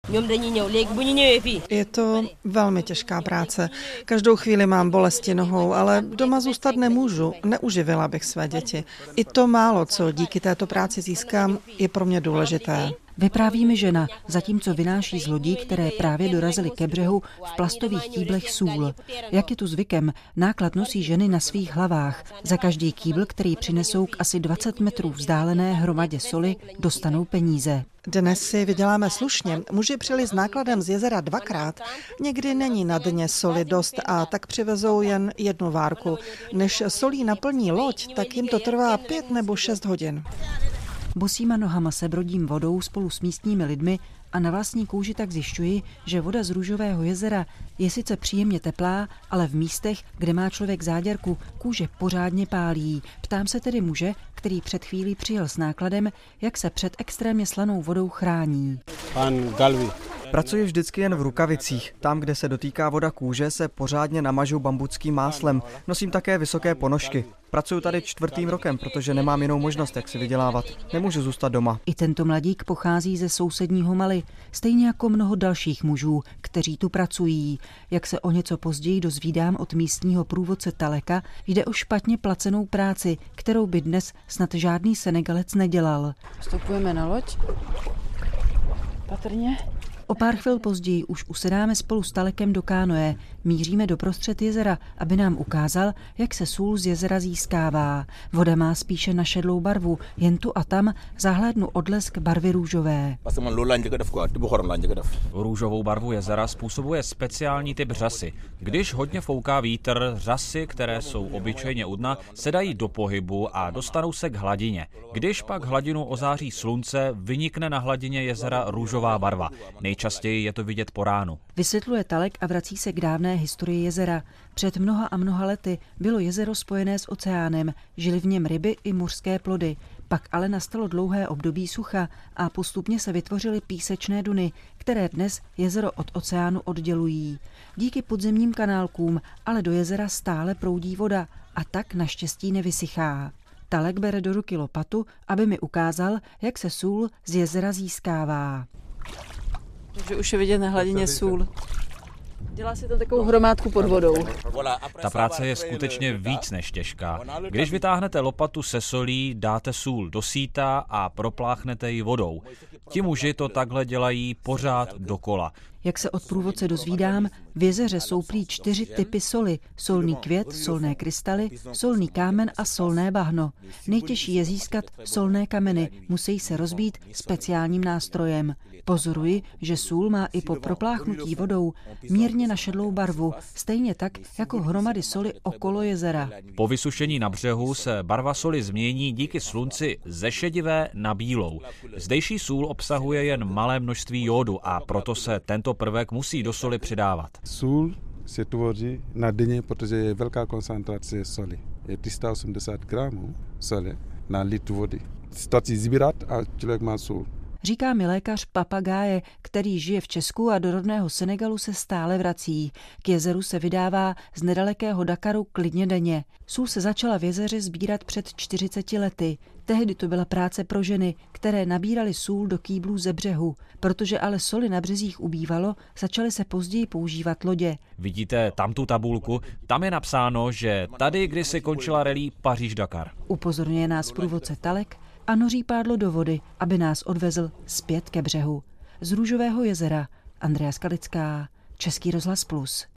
Je to velmi těžká práce. Každou chvíli mám bolesti nohou, ale doma zůstat nemůžu. Neuživila bych své děti. I to málo, co díky této práci získám, je pro mě důležité. Vypráví mi žena, zatímco vynáší z lodí, které právě dorazily ke břehu, v plastových kýblech sůl. Jak je tu zvykem, náklad nosí ženy na svých hlavách. Za každý kýbl, který přinesou k asi 20 metrů vzdálené hromadě soli, dostanou peníze. Dnes si vyděláme slušně. Muži přijeli s nákladem z jezera 2krát. Někdy není na dně soli dost a tak přivezou jen 1 várku. Než solí naplní loď, tak jim to trvá 5 nebo 6 hodin. Bosýma nohama se brodím vodou spolu s místními lidmi a na vlastní kůži tak zjišťuji, že voda z Růžového jezera je sice příjemně teplá, ale v místech, kde má člověk záděrku, kůže pořádně pálí. Ptám se tedy muže, který před chvílí přijel s nákladem, jak se před extrémně slanou vodou chrání. Pan Galvi. Pracuji vždycky jen v rukavicích. Tam, kde se dotýká voda kůže, se pořádně namažu bambuckým máslem. Nosím také vysoké ponožky. Pracuji tady 4. rokem, protože nemám jinou možnost, jak si vydělávat. Nemůžu zůstat doma. I tento mladík pochází ze sousedního Mali, stejně jako mnoho dalších mužů, kteří tu pracují. Jak se o něco později dozvídám od místního průvodce Taleka, jde o špatně placenou práci, kterou by dnes snad žádný Senegalec nedělal. Vstupujeme na loď. Patrně. O pár chvil později už usedáme spolu s Talekem do kánoe. Míříme doprostřed jezera, aby nám ukázal, jak se sůl z jezera získává. Voda má spíše našedlou barvu, jen tu a tam zahlédnu odlesk barvy růžové. Růžovou barvu jezera způsobuje speciální typ řasy. Když hodně fouká vítr, řasy, které jsou obyčejně u dna, se dají do pohybu a dostanou se k hladině. Když pak hladinu ozáří slunce, vynikne na hladině jezera růžová barva. Nejčastěji je to vidět po ránu. Vysvětluje Talek a vrací se k dávné historii jezera. Před mnoha a mnoha lety bylo jezero spojené s oceánem, žily v něm ryby i mořské plody. Pak ale nastalo dlouhé období sucha a postupně se vytvořily písečné duny, které dnes jezero od oceánu oddělují. Díky podzemním kanálkům ale do jezera stále proudí voda a tak naštěstí nevysychá. Talek bere do ruky lopatu, aby mi ukázal, jak se sůl z jezera získává. Takže už je vidět na hladině sůl. Dělá si to takovou hromádku pod vodou. Ta práce je skutečně víc než těžká. Když vytáhnete lopatu se solí, dáte sůl do síta a propláchnete ji vodou. Ti muži to takhle dělají pořád dokola. Jak se od průvodce dozvídám, v jezeře jsou prý 4 typy soli. Solný květ, solné krystaly, solný kámen a solné bahno. Nejtěžší je získat solné kameny, musí se rozbít speciálním nástrojem. Pozoruji, že sůl má i po propláchnutí vodou mírně našedlou barvu, stejně tak jako hromady soli okolo jezera. Po vysušení na břehu se barva soli změní díky slunci ze šedivé na bílou. Zdejší sůl obsahuje jen malé množství jódu a proto se tento prvek musí do soli přidávat. Sůl se tvoří na dně, protože je velká koncentrace soli. Je 380 gramů soli na litr vody. Stačí sbírat a člověk má sůl. Říká mi lékař Papagáje, který žije v Česku a do rodného Senegalu se stále vrací. K jezeru se vydává z nedalekého Dakaru klidně denně. Sůl se začala v jezeře sbírat před 40 lety. Tehdy to byla práce pro ženy, které nabíraly sůl do kýblů ze břehu. Protože ale soli na březích ubývalo, začaly se později používat lodě. Vidíte tam tu tabulku? Tam je napsáno, že tady kdysi končila rally Paříž-Dakar. Upozorňuje nás průvodce Talek a noří pádlo do vody, aby nás odvezl zpět ke břehu. Z Růžového jezera Andrea Skalická, Český rozhlas Plus.